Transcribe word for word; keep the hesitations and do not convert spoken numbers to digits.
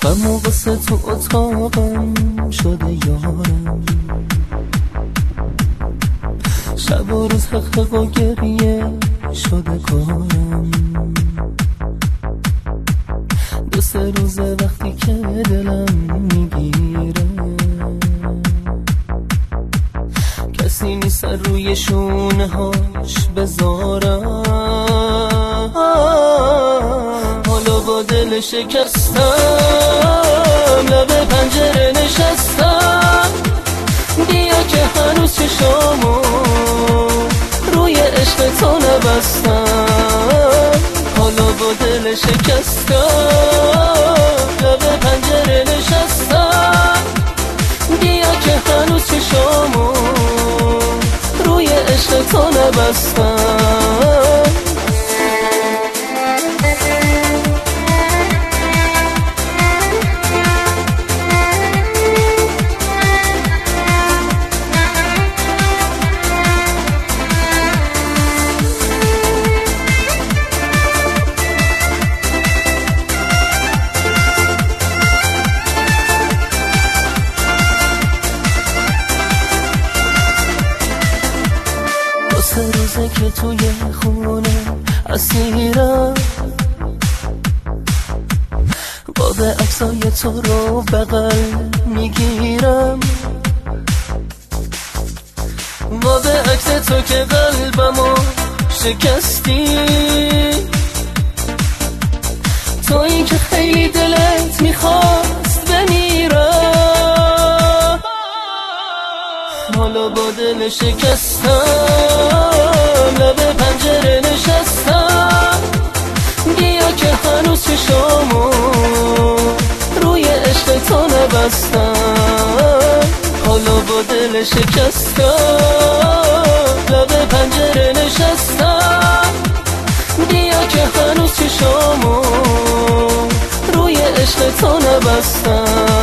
غم و غصه تو اتاقم شده یارم، شب و روز حقق و گریه شده کارم. دو سه روزه وقتی که دلم میگیره کسی نیست روی شونه هاش بذارم. حالا با دل شکستم لب پنجره نشستم، بیا که هنوز چشامو روی عشق تو نبستم. حالا با دل شکستم لب پنجره نشستم، بیا که هنوز چشامو روی عشق تو نبستم. سه روزه که توی خونه اسیرم، باب عکسای تو رو بغل میگیرم، باب عکس تو که قلبمو شکستی، تویی که خیلی دلت میخواست بمیرم. حالا با دل شکستم لب پنجره نشستم، بیا که هنوز چشامو روی عشق تو نبستم. حالا با دل شکستم لب پنجره نشستم، بیا که هنوز چشامو روی عشق تو نبستم.